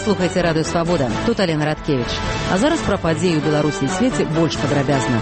слухаеце радыё Свабода. Тут Алена Радкевіч. А зараз пра падзеі ў Беларусі і свеце больш падрабязна.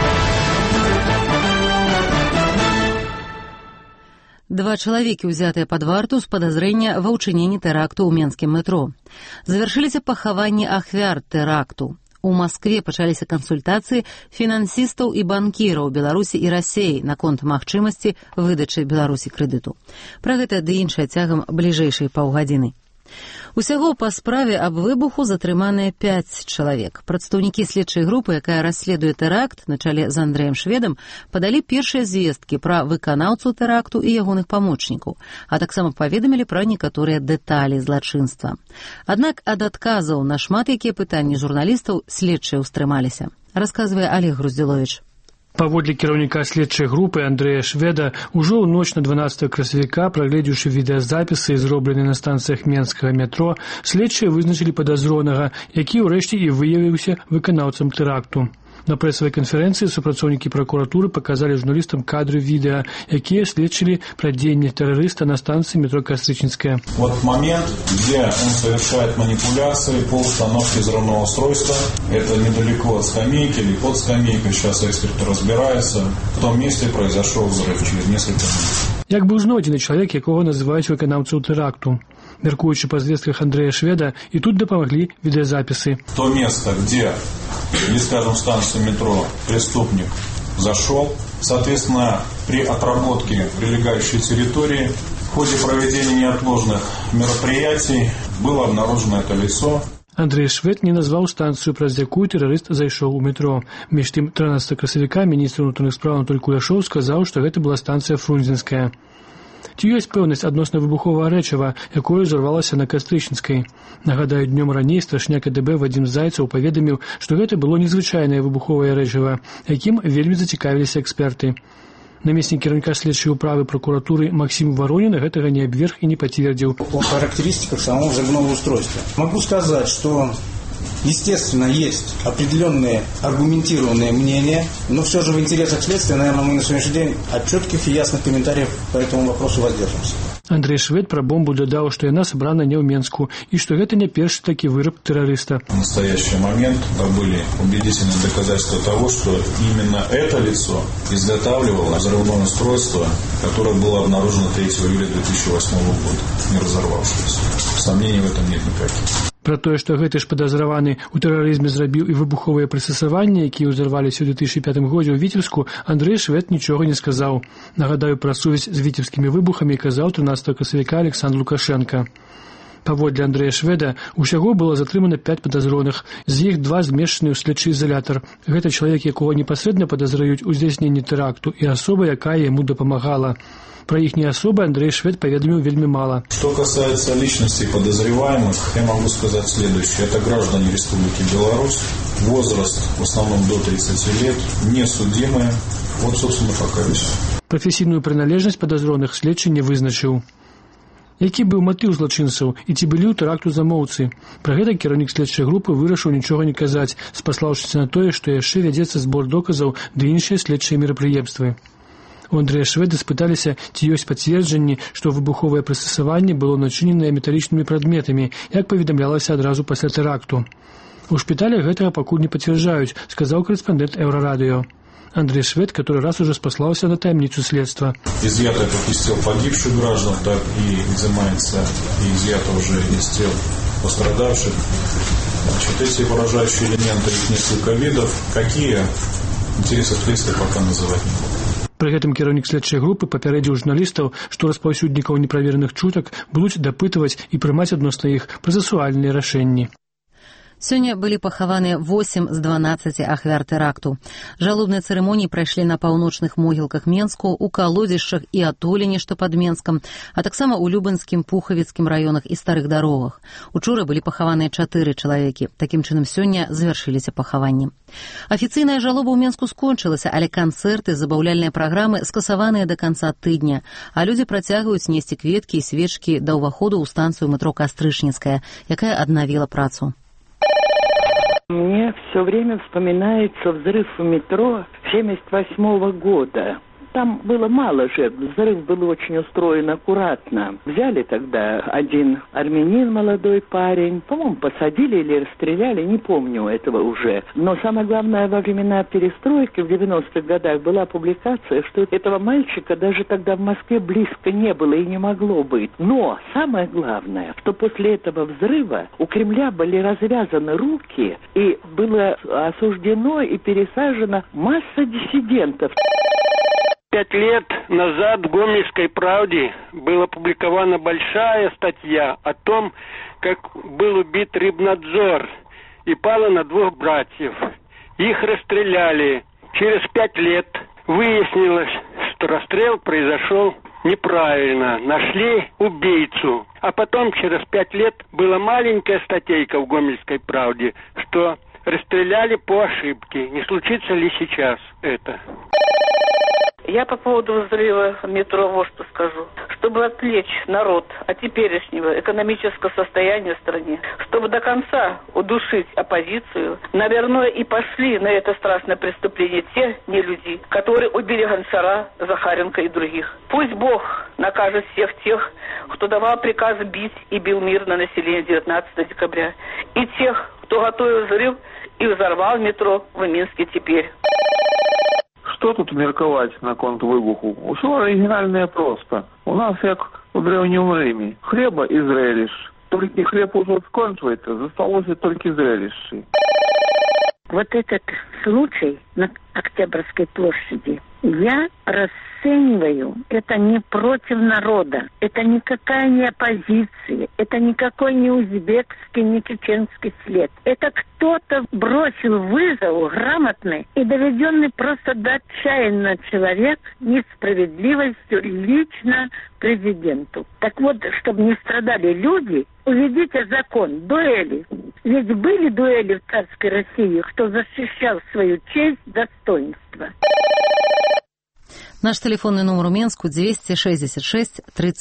Два чалавекі, узятыя пад варту з падазрэння ва ўчыненні тэракту ў менскім метро. Завяршыліся пахаванні ахвяр тэракту. У Маскве пачаліся кансультацыі фінансістаў і банкіраў Беларусі і Расеі наконт магчымасці выдачы Беларусі крэдыту. Пра гэта ды іншае цягам бліжэйшай паўгадзіны. Усяго па справе аб выбуху затрыманыя 5 чалавек. Прадстаўнікі следчай групы, якая расследуе тэракт на чале з Андрэем Шведам, падалі першыя звесткі пра выканаўцу тэракту і ягоных памочнікаў, а таксама паведамілі пра некаторыя дэталі злачынства. Аднак ад адказаў на шмат якія пытанні журналістаў следчыя ўстрымаліся. Расказвае Олег Груздзіловіч. Паводле кіраўніка следчай групы Андрэя Шведа, ужо ў ноч на 12 красавіка, прагледзеўшы відэазапісы, зробленыя на станцыях менскага метро, следчыя вызначылі падазронага, які ўрэшце і выявіўся выканаўцам тэракту. На прэсавай канферэнцыі супрацоўнікі пракуратуры паказалі журналістам кадры відэа, якія сведчылі пра дзеянне тэрарыста на станцыі метро Кастрычніцкая. Вот момент, где он совершает манипуляции по установке взрывного устройства. Это недалеко от скамейки или под скамейкой. Сейчас эксперты разбираются. В том месте произошел взрыв через несколько минут. Як быў знойдзены чалавек, якога называюць выканаўцаў тэракту. Мяркуючы па звестках Андрэя Шведа, і тут дапамаглі відэазапісы. То место, где, или, скажем, станцию метро преступник зашел, соответственно, при отработке прилегающей территории в ходе проведения неотложных мероприятий было обнаружено это лицо. Андрей Швед не назваў станцыю, праз якую тэрарыст зайшоў у метро. Між тым, 13 красавіка міністр унутраных спраў Анатоль Куляшоў сказаў, што гэта была станцыя Фрунзенская. Ці ёсць пэўнасць адносна выбуховага рэчыва, якое ўзарвалася на Кастрычніцкай. Нагадаю, днём раней старшыня КДБ Вадзім Зайцаў паведаміў, што гэта было незвычайнае выбуховае рэчыва, якім вельмі зацікавіліся эксперты. Намеснік кіраўніка следчай управы прокуратуры Максим Воронин гэтага не абверг і не пацвердзіў. По характеристикам самого взрывного устройства могу сказать, что естественно, есть определенные аргументированные мнения, но все же в интересах следствия, наверное, мы на сегодняшний день от четких и ясных комментариев по этому вопросу воздержимся. Андрей Швед пра бомбу дадаў, што яна сабрана не ў Менску і што гэта не першы такі выраб тэрарыста. В настоящий момент были убедительные доказательства того, что именно это лицо изготавливало взрывное устройство, которое было обнаружено 3 июля 2008 года, не разорвавшееся. Сомнений в этом нет никаких. Пра тое, што гэты ж падазраваны ў тэрарызме зрабіў і выбуховыя прыстасаванні, якія ўзарваліся ў 2005 годзе ў Віцебску, Андрэй Швед нічога не сказаў. Нагадаю, пра сувязь з віцебскімі выбухамі казаў 13 красавіка Александр Лукашенко. Паводле Андрэя Шведа, усяго было затрымана 5 падазроных, з іх 2 змешчаны ў следчы изолятар. Гэта чалавек, якога непасрэдна падазраюць у здзяйсненні тэракту, і асоба, якая яму дапамагала. Про их особы Андрей Швед поведомил вельми мало. Что касается личностей подозреваемых, я могу сказать следующее. Это граждане Республики Беларусь, возраст в основном до 30 лет, не судимые. Вот, собственно, пока и все. Професійную прыналежнасць падазроных следчы не вызначыў. Які быў матыў злачынцаў і ці былі ў тэракту замоўцы? Пра гэта кіраўнік следчай групы вырашыў нічога не казаць, спаслаўшыся на тое, што яшчэ вядзецца збор доказаў ды іншыя следчыя мерапрыемствы. У Андрэя Шведа спыталіся, ці ёсць пацверджанні, што выбуховае прыстасаванне было начыненае металічнымі прадметамі, як паведамлялася адразу пасля тэракту. У шпіталях гэтага пакуль не пацвярджаюць, сказаў корэспандэнт Еўрарадыё. Андрей Швед, который раз уже спаслался на таемницу следства. Изъято как из тел погибших граждан, так и изымается и изъято уже из тел пострадавших. Значит, эти выражающие элементы, их несколько видов. Какие, интересы следствия пока называть не буду. Пры гэтым кіраўнік следчай групы папярэдзіў журналістаў, што распаўсюднікаў неправераных чутак будуць дапытваць і прымаць адносна іх працэсуальныя рашэнні. Сёння былі пахаваныя 8 з 12 ахвяр тэракту. Жалобныя цырымоніі прайшлі на паўночных могілках Менску, у калодзішчах і атоленні, што пад Менскам, а таксама ў Любанскім, Пухавіцкім раёнах і старых дарогах. Учора былі пахаваныя 4 чалавекі. Такім чынам сёння завяршыліся пахаванні. Афіцыйная жалоба ў Менску скончылася, але канцэрты, забаўляльныя праграмы скасаваныя да канца тыдня, а людзі працягваюць несці кветкі і свечкі да ўваходу ў станцыю метро Кастрычніцкая, якая аднавіла працу. Мне все время вспоминается взрыв в метро 1978 года. там было мало жертв. Взрыв был очень устроен аккуратно. Взяли тогда один армянин, молодой парень, по-моему, посадили или расстреляли, не помню этого уже. Но самое главное, во времена перестройки в 90-х годах была публикация, что этого мальчика даже тогда в Москве близко не было и не могло быть. Но самое главное, что после этого взрыва у Кремля были развязаны руки, и было осуждено и пересажено масса диссидентов. 5 лет назад в «Гомельской правде» была опубликована большая статья о том, как был убит Рибнадзор и пало на 2 братьев. Их расстреляли. Через 5 лет выяснилось, что расстрел произошел неправильно. Нашли убийцу. А потом, через 5 лет, была маленькая статейка в «Гомельской правде», что расстреляли по ошибке. Не случится ли сейчас это? Я по поводу взрыва метро вот что скажу. Чтобы отвлечь народ от теперешнего экономического состояния в стране, чтобы до конца удушить оппозицию, наверное, и пошли на это страшное преступление те нелюди, которые убили Гончара, Захаренко и других. Пусть Бог накажет всех тех, кто давал приказ бить и бил мирное население 19 декабря, и тех, кто готовил взрыв и взорвал метро в Минске теперь. Што тут меркаваць наконт выбуху? Усё арыгінальнае проста. У нас, як у древнім Рыме, хлеба і зрелищ. Толькі хлеб ужо скончваецца, засталося толькі зрелищи. Вот этот случай на Октябрьской площади я расцениваю, это не против народа, это никакая не оппозиция, это никакой не узбекский, не чеченский след. Это кто-то бросил вызов грамотный и доведенный просто до отчаяния человек несправедливостью лично президенту. Так вот, чтобы не страдали люди, уведите закон, дуэли. Ведь были дуэли в царской России, кто защищал свою честь, достоинство. Наш телефонный номер у Менску 266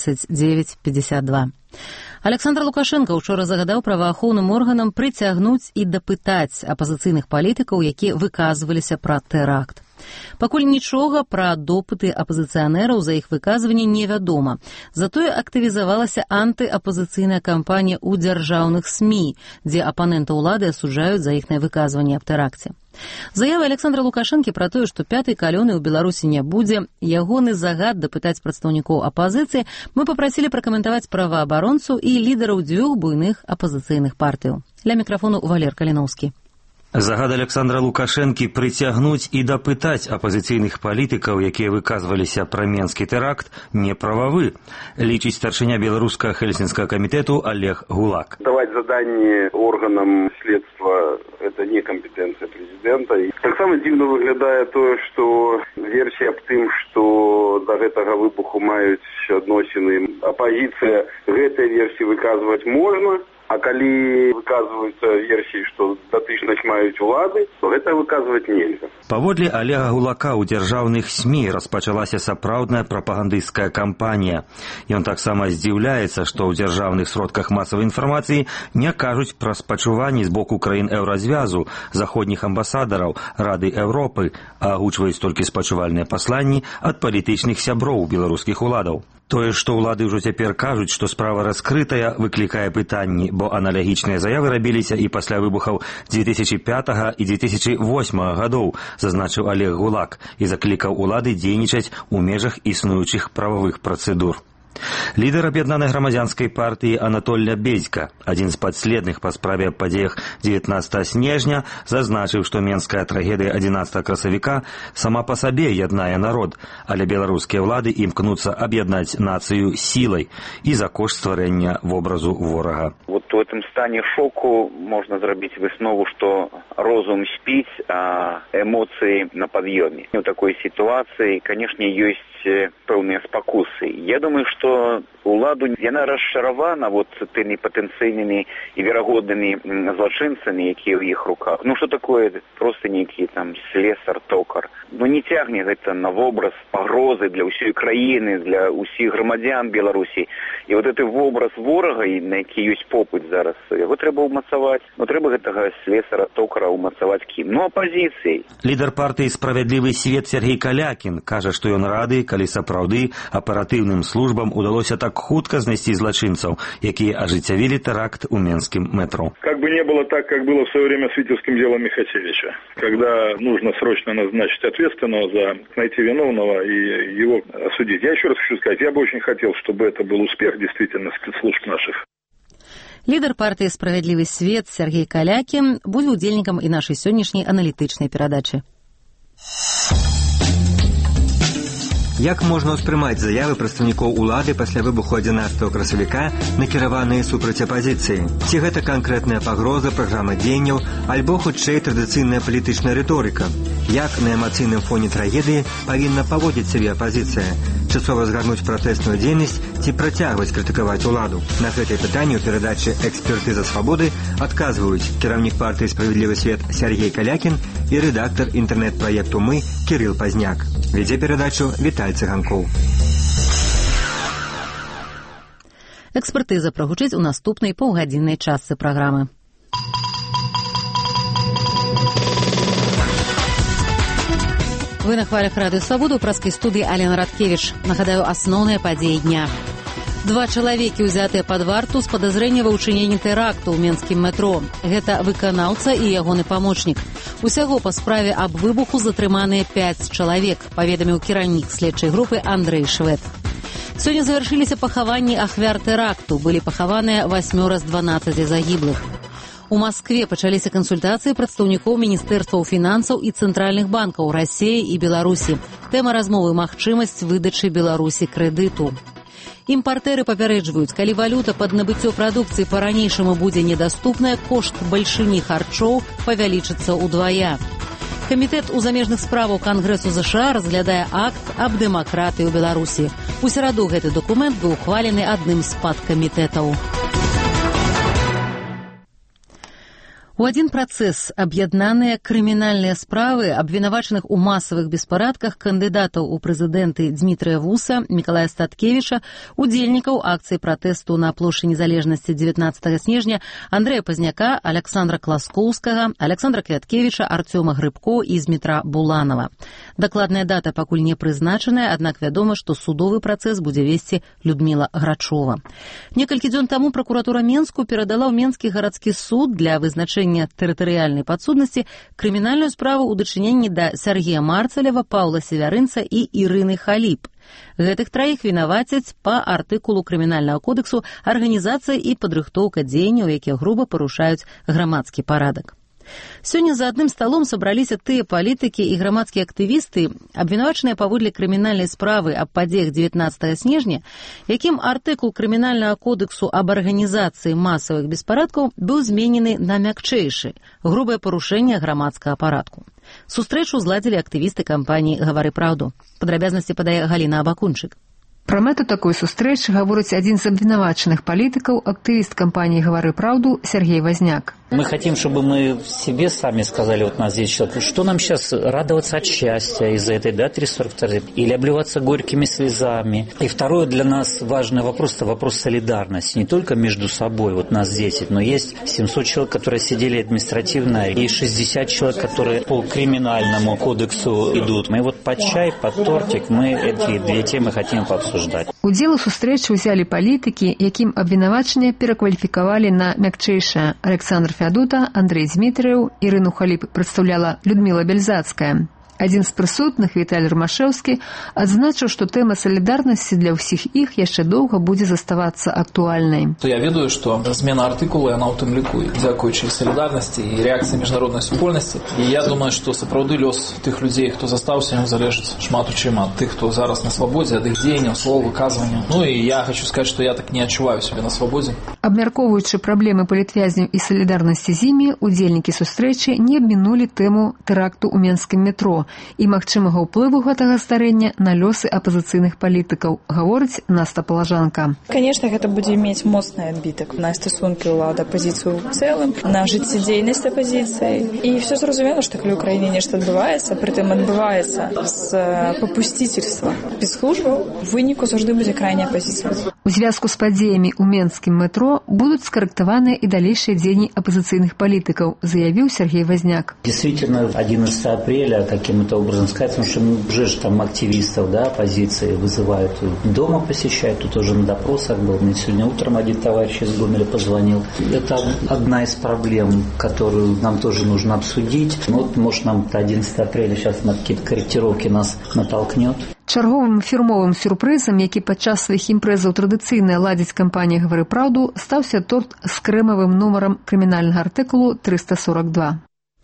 39 52. Александр Лукашенко учора загадаў праваахоўным органам прыцягнуць і дапытаць апазіцыйных палітыкаў, якія выказваліся пра тэракт. Пакуль нічога пра допыты апазіцыянераў за іх выказванні невядома. Затое актывізавалася антыапазіцыйная кампанія ў дзяржаўных СМІ, дзе апаненты ўлады асуджаюць за іхнае выказванне аб тэракце. Заявы Александра Лукашэнкі пра тое, што 5-й калёны ў Беларусі не будзе, ягоны загад дапытаць прадстаўнікоў апазіцыі мы папрасілі пракаментаваць праваабаронцу і лідараў 2 буйных апазіцыйных партыяў. Ля мікрафону Валер Каліноўскі. Загад Александра Лукашэнкі прыцягнуць і дапытаць апазіцыйных палітыкаў, якія выказваліся пра менскі тэракт, неправавы, лічыць старшыня беларускага хельсінскага камітэту Олег Гулак. Давать задание органам следства – это не компетенция президента. И так само дивно выглядает то, что версия об тым, что до гэтага выбуху маюць адносіны апозіцыя, гэтай версіі выказваць можна. А калі выказваюцца версіі, што датычнасць маюць улады, то гэта выказваць нельга. Паводле Олега Гулака ў дзяржаўных СМІ распачалася сапраўдная прапагандысцкая кампанія. Ён таксама здзіўляецца, што ў дзяржаўных сродках масавай інфармацыі не кажуць пра спачуванні з боку краін еўразвязу, заходніх амбасадараў, Рады Еўропы, а агучваюць толькі спачувальныя пасланні ад палітычных сяброў беларускіх уладаў. Тое, што ўлады ўжо цяпер кажуць, што справа раскрытая, выклікае пытанні, бо аналагічныя заявы рабіліся і пасля выбухаў 2005 і 2008 гадоў, зазначыў Олег Гулак, і заклікаў улады дзейнічаць у межах існуючых прававых працэдур. Лідар аб'яднанай грамадзянскай партыі Анатолля Бедзька, адзін з падследных па справе аб падзеях 19 снежня, зазначыў, што менская трагедыя 11 красавіка сама па сабе яднае народ, але беларускія ўлады імкнуцца аб'яднаць нацыю сілай і за кошт стварэння вобразу ворага. Вот в этом стане шоку можно зрабіць выснову, что розум спіць, а эмоции на подъеме. В такой ситуации, конечно, есть пэўныя спакусы. Я думаю, что што уладу яна расчаравана вот тымі патэнцыйнымі і верагоднымі злачынцамі, якія ў іх руках. Ну што такое проста нейкі там слесар, токар. Ну не цягне гэта на вобраз пагрозы для ўсёй краіны, для ўсіх грамадзян Беларусі. І вот гэты вобраз ворага, на які ёсць попыт зараз, яго трэба ўмацаваць. Ну трэба гэтага слесара, токара ўмацаваць кім? Ну апазіцыяй. Лідар партыі «Справядлівы свет» Сергей Калякін кажа, што ён рады, калі сапраўды аператыўным службам удалося так хутка знайсці злачынцаў, якія ажыццявілі тэракт у Менскім метро. Как бы не было так, как было в свое время с Витебским делом Михасевича, когда нужно срочно назначить ответственного за найти виновного и его осудить. Я еще раз хочу сказать, я бы очень хотел, чтобы это был успех действительно спецслужб наших. Лідар партыі «Справядлівы свет» Сергей Калякін будзе удзельнікам і нашай сённяшняй аналітычнай перадачы. Як можна ўспрымаць заявы прадстаўнікоў улады пасля выбуху 11 красавіка, накіраваныя супраць апазіцыі? Ці гэта канкрэтная пагроза, праграма дзеянняў, альбо хутчэй традыцыйная палітычная рыторыка? Як на эмацыйным фоне трагедыі павінна паводзіць сябе апазіцыя? Часова згарнуць пратэсную дзейнасць ці працягваць крытыкаваць уладу? На гэтае пытанне ў перадачы «Экспертыза свабоды» адказваюць кіраўнік партыі «Справядлівы свет» Сергей Калякін і рэдактар інтэрнэт-праекту «Мы» Кірыл Пазняк. Вядзе перадачу Віталь Цыганкоў. Экспертыза прагучыць у наступнай паўгадзіннай частцы праграмы. Вы на хвалях Радыё Свабода, ў праскай студыі Алена Радкевіч. Нагадаю, асноўныя падзеі дня. 2 чалавекі ўзятыя пад варту з падазрэння ва ўчыненні тэракту ў Менскім метро. Гэта выканаўца і ягоны памочнік. Усяго па справе аб выбуху затрыманыя 5 чалавек, паведаміў кіраўнік следчай групы Андрэй Швед. Сёння завяршыліся пахаванні ахвяр тэракту. Былі пахаваныя 8 з 12 загіблых. У Маскве пачаліся кансультацыі прадстаўнікоў міністэрстваў фінансаў і цэнтральных банкаў Расіі і Беларусі. Тэма размовы – магчымасць выдачы Беларусі крэдыту. Імпартэры папярэджваюць, калі валюта пад набыццё прадукцыі па-ранейшаму будзе недаступная, кошт бальшыні харчоў павялічыцца ўдвая. Камітэт у замежных справаў Кангрэсу ЗША разглядае акт аб дэмакратыі ў Беларусі. У сераду гэты дакумент быў ухвалены адным з падкамітэтаў. У адзін працэс аб'яднаныя крымінальныя справы абвінавачаных у масавых беспарадках кандыдатаў у прэзідэнты Дмітрыя Вуса, Мікалая Статкевіча, удзельнікаў акцыі пратэсту на плошчы Незалежнасці 19 снежня Андрэя Пазняка, Аляксандра Класкоўскага, Аляксандра Квяткевіча, Арцёма Грыбко і Змітра Буланова. Дакладная дата пакуль не прызначаная, аднак вядома, што судовы працэс будзе весці Людміла Грачова. Некалькі дзён таму пракуратура Менску перадала ў Менскі гарадскі суд для вызначэння тэрытарыяльнай падсуднасці крымінальную справу ў дачыненні да Сергея Марцалева, Паўла Севярынца і Ірыны Халіп. Гэтых траіх вінавацяць па артыкулу крымінальнага кодексу арганізацыя і падрыхтоўка дзеянняў, якія груба парушаюць грамадскі парадак. Сёння за адным сталом сабраліся тыя палітыкі і грамадскія актывісты, абвінавачаныя паводле крымінальнай справы аб падзеях 19 снежня, якім артыкул крымінальнага кодексу аб арганізацыі масавых беспарадкаў быў зменены на мякчэйшы – грубае парушэнне грамадскага парадку. Сустрэчу зладзілі актывісты кампаніі «Гавары праўду». Падрабязнасці падае Галіна Абакунчык. Пра мэту такой сустрэчы гаворыць адзін з абвінавачаных палітыкаў, актывіст кампаніі «Гавары праўду» Сергей Возняк. Мы хотим, чтобы мы себе сами сказали, вот нас здесь человек, что нам сейчас радоваться от счастья из-за этой даты 342 или обливаться горькими слезами. И второй для нас важный вопрос – это вопрос солидарности. Не только между собой, вот нас 10, но есть 700 человек, которые сидели административно, и 60 человек, которые по криминальному кодексу идут. Мы вот под чай, под тортик, мы эти две темы хотим пообсуждать. Удзел у сустрэчы ўзялі палітыкі, якім абвінавачанне перакваліфікавалі на мякчэйшае. Александр Фядута, Андрей Дмитрыеў, Ірыну Халіп прадстаўляла Людмила Бельзацкая. Адзін з прысутных, Віталь Рамашэўскі, адзначыў, што тэма салідарнасці для ўсіх іх яшчэ доўга будзе заставацца актуальнай. Я ведаю, што змена артыкула, яна ў тым ліку, дзякуючы салідарнасці і рэакцыі міжнароднай супольнасці. І я думаю, што сапраўды лёс тых людзей, хто застаўся, ён залежыць шмат у чым ад тых, хто зараз на свабодзе, ад іх дзеянняў, слоў, выказванняў. Ну і я хочу сказаць, што я так не адчуваю сябе на свабодзе. Абмяркоўваючы праблемы палітвязняў і салідарнасці з імі, удзельнікі сустрэчы не абмінулі тэму тэракту ў Менскім метро, метро і магчымага ўплыву гэтага старэння на лёсы апазіцыйных палітыкаў, гаворыць Наста Палажанка. Конечно, гэта будзе мець моцны адбітак на стасункі ўлады апазіцыю ў цэлым, на жыццядзейнасць апазіцыі. І все зразумела, што калі ў краіне нешта адбываецца, прытым адбываецца з папусцительства без службаў, у выніку заўжды будзе крайняя апазіцыя. У звязку з падзеямі ў менскім метро будуць скарэктаваныя і далейшыя дзеянні апазіцыйных палітыкаў, заявіў Сергей Возняк. Действительно, 11 апреля, каким-то образом сказать, потому что уже же там активистов, да, оппозиции вызывают дома посещают, тут уже на допросах был. Мне сегодня утром один товарищ из Гомеля позвонил. Это одна из проблем, которую нам тоже нужно обсудить. Вот, может, нам 11 апреля сейчас на какие-то корректировки нас натолкнет. Чарговым фірмовым сюрпрызам, які падчас сваіх імпрэзаў традыцыйна ладзіць кампанія «Гавары праўду», стаўся торт з крэмавым нумарам крымінальнага артыкулу 342.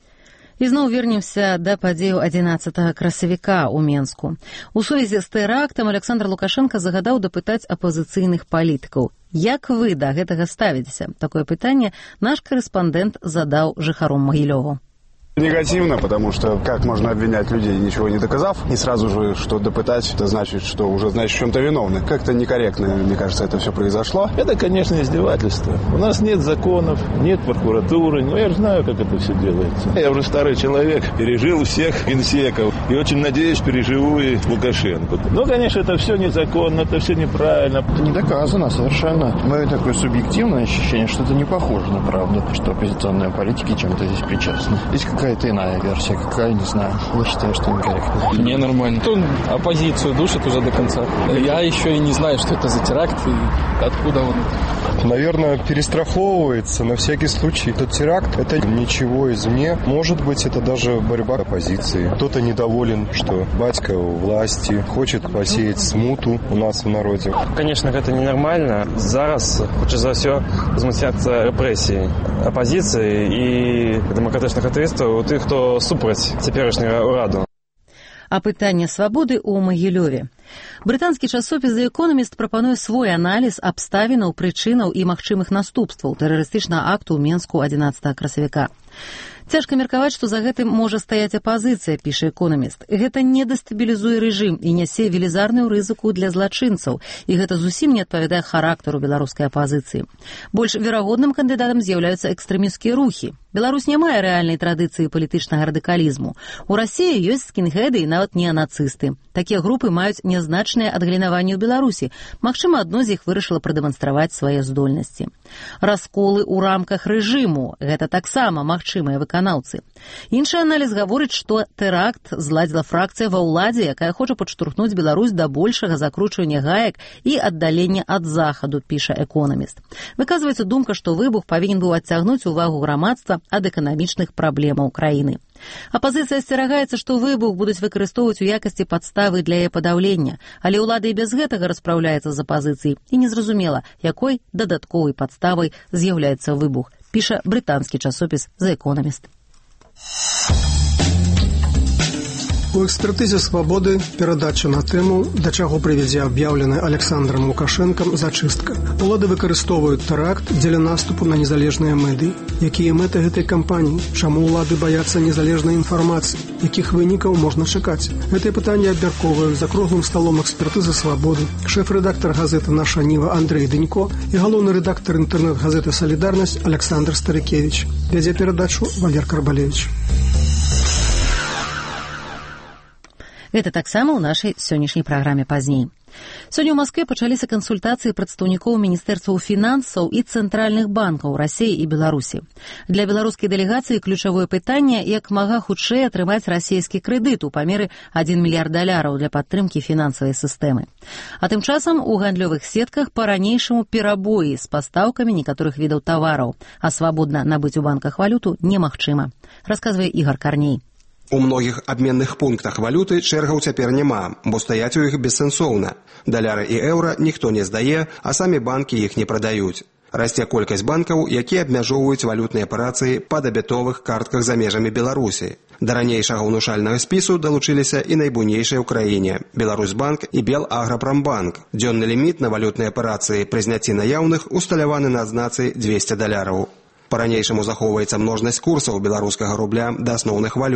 І зноў вернемся да падзеяў 11 красавіка ў Менску. У сувязі з тэрактам Александр Лукашенко загадаў дапытаць апазіцыйных палітыкаў. Як вы да гэтага ставіцеся? Такое пытанне наш корэспандэнт задаў жыхаром Магілёву. Негативно, потому что как можно обвинять людей, ничего не доказав, и сразу же, что допытать, это значит, что уже, значит, в чем-то виновны. Как-то некорректно, мне кажется, это все произошло. Это, конечно, издевательство. У нас нет законов, нет прокуратуры, но я же знаю, как это все делается. Я уже старый человек, пережил всех генсеков, и очень надеюсь, переживу и Лукашенко. Но, конечно, это все незаконно, это все неправильно. Это не доказано совершенно. Мое такое субъективное ощущение, что это не похоже на правду, что оппозиционные политики чем-то здесь причастны. Здесь какая-то иная версия, какая, не знаю. Я считаю, что некорректно. Не, нормально. Он оппозицию душит уже до конца. Я еще и не знаю, что это за теракт и откуда он. Наверное, перестраховывается на всякий случай. Этот теракт – это ничего извне. Может быть, это даже борьба оппозиции. Кто-то недоволен, что батька у власти, хочет посеять смуту у нас в народе. Конечно, это ненормально. Зараз, хоча за все, возмутяться репресії опозиції і демократичних активістів у тих, хто супроть цяперашнього ураду. А пытанне свабоды ў Магілёве. Брытанскі часопіс «The Economist» прапануе свой аналіз абставінаў, прычынаў і магчымых наступстваў тэрарыстычнага акту ў Менску 11 красавіка. Цяжка меркаваць, што за гэтым можа стаяць апазіцыя, піша «Экономіст». Гэта не дэстабілізуе рэжым і нясе велізарную рызыку для злачынцаў, і гэта зусім не адпавядае характару беларускай апазіцыі. Больш верагодным кандыдатам з'яўляюцца экстрэмісцкія рухі. Беларусь не мае рэальнай традыцыі палітычнага радыкалізму. У Расіі ёсць скінхеды і нават неанацысты. Такія групы маюць нязначнае адгалінаванне ў Беларусі. Магчыма, адно з іх вырашыла прадэманстраваць свае здольнасці. Расколы ў рамках рэжыму – гэта таксама магчымыя выканаўцы. Іншы аналіз гаворыць, што тэракт зладзіла фракцыя ва ўладзе, якая хоча падштурхнуць Беларусь да большага закручвання гаек і аддалення ад захаду, піша «Экономіст». Выказваецца думка, што выбух павінен быў адцягнуць увагу грамадства ад эканамічных праблемаў краіны. Апазіцыя асцерагаецца, што выбух будуць выкарыстоўваць у якасці падставы для яе падаўлення, але ўлада і без гэтага распраўляецца з апазіцыяй, і незразумела, якой дадатковай падставай з'яўляецца выбух, піша брытанскі часопіс «The Economist». У экспертызе «Свабоды» перадача на тэму, да чаго прывядзе аб'яўленая Александром Лукашэнкам зачыстка. Улады выкарыстоўваюць тэракт дзеля наступу на незалежныя медыі. Якія мэты гэтай кампаніі? Чаму ўлады баяцца незалежнай інфармацыі? Якіх вынікаў можна чакаць? Гэтае пытанне абмяркоўваюць за круглым сталом экспертызы «Свабоды», шэф-рэдактар газеты «Наша Ніва» Андрэй Дынько і галоўны рэдактар інтэрнэт-газеты «Салідарнасць» Александр Старыкевіч. Вядзе перадачу Валер Карбалевіч. Гэта таксама ў нашай сённяшняй праграме пазней. Сёння ў Маскве пачаліся кансультацыі прадстаўнікоў міністэрстваў фінансаў і цэнтральных банкаў Расіі і Беларусі. Для беларускай дэлегацыі ключавое пытанне, як мага хутчэй атрымаць расійскі крэдыт у памеры $1 мільярд для падтрымкі фінансавай сістэмы. А тым часам у гандлёвых сетках па-ранейшаму перабоі з пастаўкамі некаторых відаў тавараў, а свабодна набыць у банках валюту немагчыма, расказвае Ігор Карней. У многіх абменных пунктах валюты чэргаў цяпер няма, бо стаяць у іх бессэнсоўна. Даляры і еўра ніхто не здае, а самі банкі іх не прадаюць. Расце колькасць банкаў, якія абмяжоўваюць валютныя аперацыі па дэбетовых картках за межамі Беларусі. Да ранейшага ўнушальнага спісу далучыліся і найбуйнейшыя ў краіне – Беларусьбанк і Белаграпромбанк. Дзённы ліміт на валютныя аперацыі пры зняцці наяўных усталяваны на адзнацы $200. Па-ранейшаму захоўваецца множнасць курсаў беларускага рубля да асноўных валют.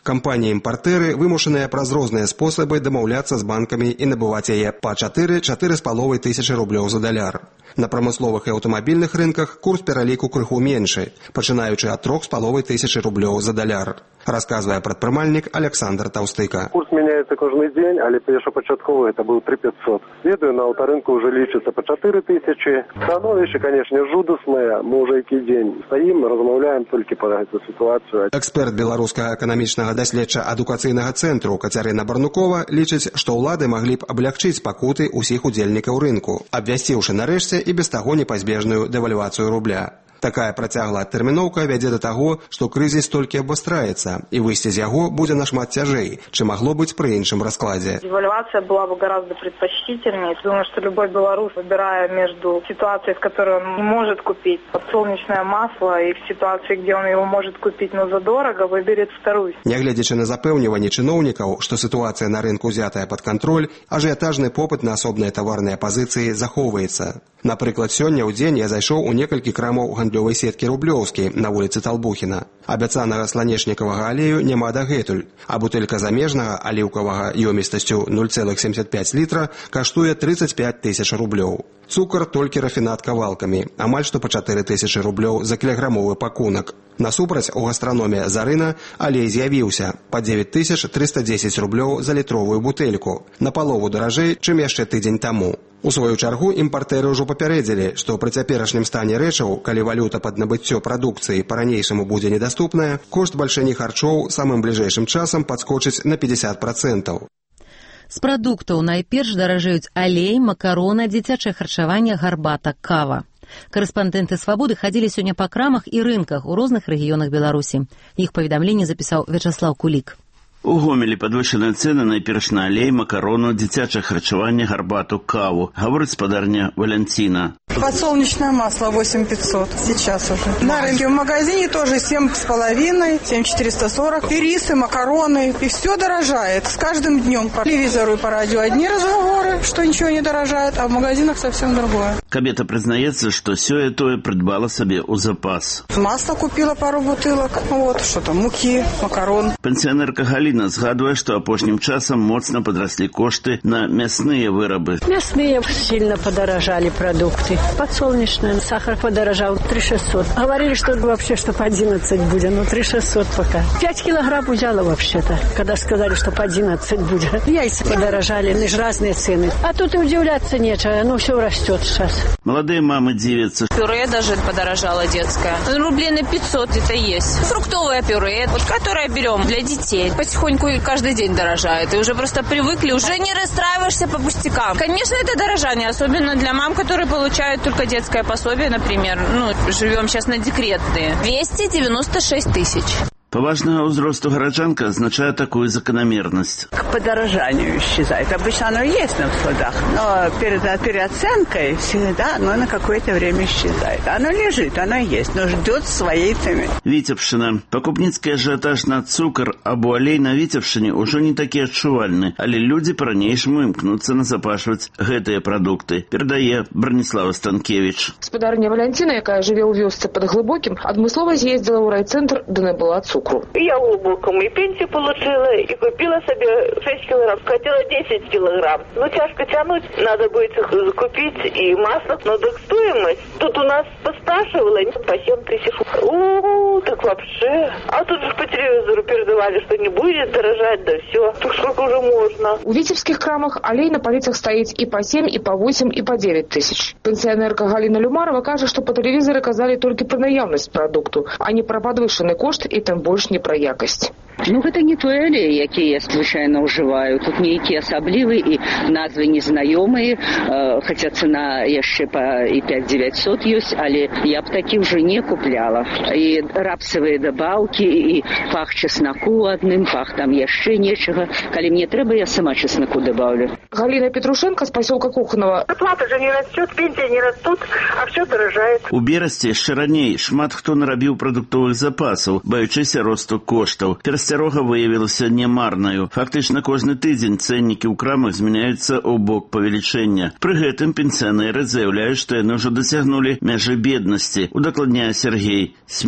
Кампаніі-імпартэры вымушаныя праз розныя спосабы дамаўляцца з банкамі і набываць яе па 4-4,5 тысячы рублёў за даляр. На прамысловых і аўтамабільных рынках курс пераліку крыху меншы, пачынаючы ад 3,5 тысячы рублёў за даляр. Расказвае прадпрымальнік Александр Таўстыка. Курс мяняецца кожны дзень, але першапачатковы это быў 3,500. Ведаю, на аўтарынку ўжо лічыцца па 4 тысячы. Становішча, канешне, жудаснае. Мы ўжо які дзень стаім, размаўляем толькі пра гэту сітуацыю. Эксперт беларускага эканамічнага даследча-адукацыйнага цэнтру Кацярына Барнукова лічыць, што ўлады маглі б аблягчыць пакуты ўсіх удзельнікаў рынку, абвясціўшы нарэшце і без таго непазбежную дэвальвацыю рубля. Такая працяглая тэрміноўка вядзе да таго, што крызіс толькі абвастраецца, і выйсці з яго будзе нашмат цяжэй, чым магло быць пры іншым раскладзе. Девальвация была бы гораздо предпочтительнее. Думаю, что любой белорус, выбирая между ситуацией, в которой он не может купить подсолнечное масло, и в ситуации, где он его может купить, но задорого, выберет вторую. Нягледзячы на запэўніванне чыноўнікаў, што сітуацыя на рынку ўзятая пад кантроль, ажыятажны попыт на асобныя таварныя пазіцыі захоўваецца. Напрыклад, сёння ў дзень я зайшоў у некалькі крамаў гандлёвай сеткі Рублёўскай на вуліцы Талбухіна. Абяцанага сланечнікавага алею няма дагэтуль, а бутэлька замежнага аліўкавага ёмістасцю 0,75 літра каштуе 35 тысяч рублёў. Цукар толькі рафінат кавалкамі, амаль што па 4 тысячы рублёў за кілаграмовы пакунак. Насупраць у гастраноме «Зарына» алей з'явіўся па 9310 рублёў за літровую бутэльку, на палову даражэй, чым яшчэ тыдзень таму. У сваю чаргу імпартэры ўжо папярэдзілі, што пры цяперашнім стане рэчаў, калі валюта пад набыццё прадукцыі па-ранейшаму будзе недаступная, кошт бальшыні харчоў самым бліжэйшым часам падскочыць на 50%. З прадуктаў найперш даражэюць алей, макароны, дзіцячае харчаванне, гарбата, кава. Корэспандэнты «Свабоды» хадзілі сёння па крамах і рынках у розных рэгіёнах Беларусі. Іх паведамленне запісаў Вячаслаў Кулік. У Гомелі падвышаныя цэны найперш на алей, макарону, дзіцячае харчаванне, гарбату, каву, гаворыць спадарня Валянціна. Подсолнечное масло 8500 сейчас уже. На рынке в магазине тоже 7,5, 7,440. И рисы, макароны, и все дорожает. С каждым днем по телевизору и по радио одни разговоры, что ничего не дорожает, а в магазинах совсем другое. Кабета прызнаецца, што сёе-тое прыдбала сабе ў запас. Масло купила пару бутылок, вот, что там, муки, макарон. Пенсіонерка Галіна згадвае, што апошнім часам моцна падраслі кошты на мясныя вырабы. Мясные сильно подорожали продукты. Подсолнечный сахар подорожал 3600. Говорили, что вообще, что по 11 будет, но 3600 пока. 5 килограмм взяла вообще-то, когда сказали, что по 11 будет. Яйца подорожали, разные цены. А тут и удивляться нечего, оно все растет сейчас. Молодые мамы дивятся. Пюре даже подорожало детское. Рублей на 500 где-то есть. Фруктовое пюре, вот, которое берем для детей. Потихоньку каждый день дорожает. И уже просто привыкли, уже не расстраиваешься по пустякам. Конечно, это дорожание, особенно для мам, которые получают только детское пособие, например. Живем сейчас на декретные. 296 тысяч. Поважного возраста горожанка означает такую закономерность. К подорожанию исчезает. Обычно оно есть на складах, но перед переоценкой всегда оно на какое-то время исчезает. Оно лежит, оно есть, но ждет своей цены. Витебщина. Покупницкий ажиотаж на цукор або алей на Витебщине уже не такие адчувальны, але люди по-ранейшаму імкнуцца назапашваць гэтыя прадукты. Перадае Браніслава Станкевич. Спадарня Валянціна, якая жыве ў вёсцы пад Глыбокім, адмыслова з'ездзіла ў райцэнтр, да набыла цукру. Я в глубоком и пенсию получила, и купила себе 6 килограмм. Хотела 10 килограмм. Тяжко тянуть, надо будет купить и масло. Но так стоимость. Тут у нас поспрашивала по 7 тысяч. Так вообще. А тут же по телевизору передавали, что не будет дорожать, да все. Так сколько уже можно. У витебских крамах алей на полицах стоит и по 7, и по 8, и по 9 тысяч. Пенсионерка Галина Люмарова кажет, что по телевизору казали только про наявность продукту, а не про подвышенный кошт и тем больше не про якость. Гэта не той алей, які я звычайна ўжываю. Тут нейкія асаблівы і назвы незнаёмыя, хаця цена яшчэ па і 5900 ёсць, але я б такі ўжо не купляла. І рапсавыя дабаўкі, і пах чеснаку адным, пах там яшчэ нечага. Калі мне трэба, я сама чеснаку дабаўлю. Галина Петрушенко з пасёлка Кухонова. Зарплата же не растет, пенсии не растут, а все дорожает. У берасці яшчэ раней шмат хто нарабіў прадуктовых запасаў, баючыся росту коштаў. Перасцярога выявілася немарнаю. Фактычна кожны тыдзень цэннікі ў крамах змяняюцца ў бок павелічэння. Пры гэтым пенсіянеры заяўляюць, што яны ўжо дасягнулі мяжы беднасці, удакладняе Сергей Смірноў.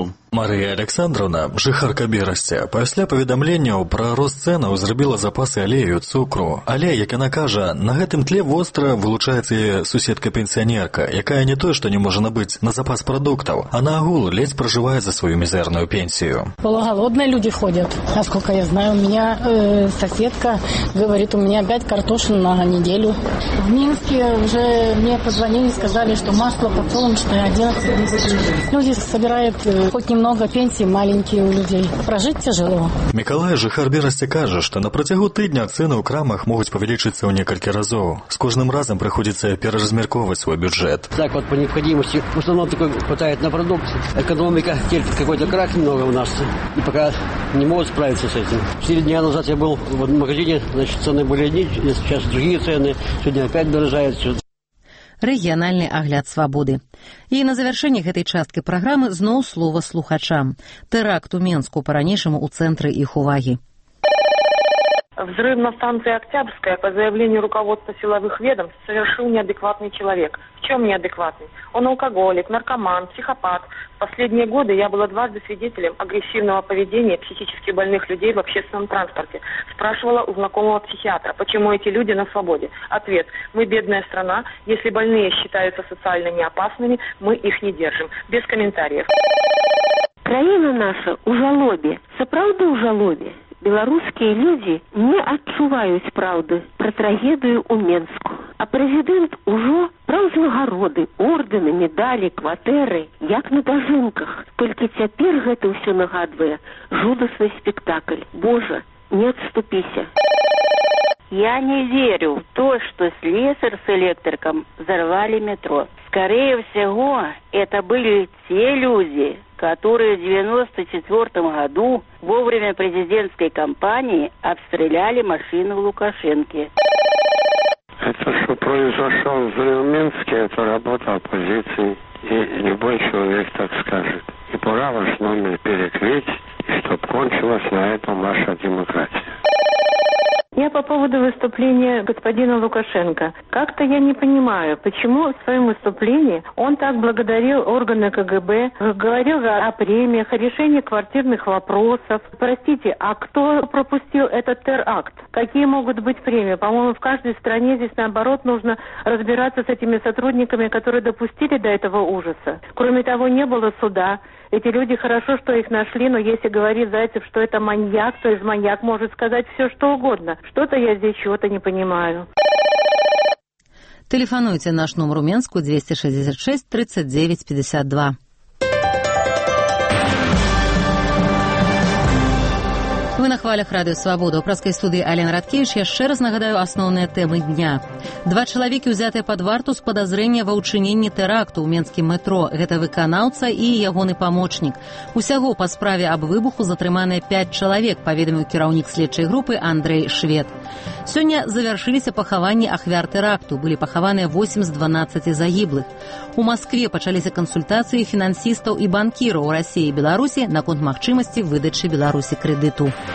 Марыя Александровна, жыхарка Берасця, пасля паведамленняў пра рост цэнаў зрабіла запасы алею, цукру. Але, як яна кажа, на гэтым тле востра вылучаецца яе суседка-пенсіянерка, якая не то, што не можа набыць на запас прадуктаў, а на агул ледзь пражывае за свою мизерную пенсию. Полуголодные люди ходят. Насколько я знаю, у меня соседка говорит, у меня 5 картошин на неделю. В Минске уже мне позвонили, сказали, что масло подсолнечное 11 тысяч. Люди собирают хоть немного пенсии, маленькие у людей. Прожить тяжело. Миколай, жыхар Берасця, кажа, што на працягу тыдня цэны ў крамах могуць павялічыцца ў некалькі разоў. С кожным разом приходится переразмерковывать свой бюджет. Так вот, по необходимости, в основном такой хватает на продукт. Экономика терпит какой-то крах немного у нас. И пока не могут справиться с этим. 4 дня назад я был в магазине, значит, цены были одни, сейчас другие цены. Сегодня опять дорожает все. Рэгіянальны агляд свабоды. І на завяршэнне гэтай часткі праграмы зноў слова слухачам. Тэракт у Менску па-ранейшаму ў цэнтры іх увагі. Взрыв на станции Октябрьская по заявлению руководства силовых ведомств совершил неадекватный человек. В чем неадекватный? Он алкоголик, наркоман, психопат. В последние годы я была дважды свидетелем агрессивного поведения психически больных людей в общественном транспорте. Спрашивала у знакомого психиатра, почему эти люди на свободе. Ответ: мы бедная страна, если больные считаются социально неопасными, мы их не держим. Без комментариев. Краіна наша у жалобе, сапраўды у жалобе. Беларускія людзі не адчуваюць праўды пра трагедыю ў Менску. А прэзідэнт ужо браў узнагароды, ордэны, медалі, кватэры, як на дажынках. Толькі цяпер гэта ўсё нагадвае жудасны спектакль. Божа, не отступися. Я не верю в то, что слесарь с электриком взорвали метро. Скорее всего, это были те люди, которые в 1994 году во время президентской кампании обстреляли машину Лукашенко. Это, что произошел взрыв в Минске, это работа оппозиции. И любой человек так скажет. И пора в основном перекрыть, и чтоб кончилась на этом ваша демократия. Я по поводу выступления господина Лукашенко. Как-то я не понимаю, почему в своем выступлении он так благодарил органы КГБ, говорил о премиях, о решении квартирных вопросов. Простите, а кто пропустил этот теракт? Какие могут быть премии? По-моему, в каждой стране здесь, наоборот, нужно разбираться с этими сотрудниками, которые допустили до этого ужаса. Кроме того, не было суда. Эти люди, хорошо, что их нашли, но если говорит Зайцев, что это маньяк, то есть маньяк может сказать все, что угодно. Что-то я здесь чего-то не понимаю. Телефонуйте наш номер у Менску 266 39 52. Вы на хвалях Радыё Свабода. У праскай студыі Алена Радкевіч яшчэ раз нагадаю асноўныя тэмы дня. 2 чалавекі ўзятыя пад варту з падазрэння ва ўчыненні тэракту ў менскім метро. Гэта выканаўца і ягоны памочнік. Усяго па справе аб выбуху затрыманыя 5 чалавек, паведаміў кіраўнік следчай групы Андрэй Швед. Сёння завяршыліся пахаванні ахвяр тэракту. Былі пахаваныя 8 з 12 загіблых. У Маскве пачаліся кансультацыі фінансістаў і банкіраў Расіі і Беларусі наконт магчымасці выдачы Беларусі крэдыту.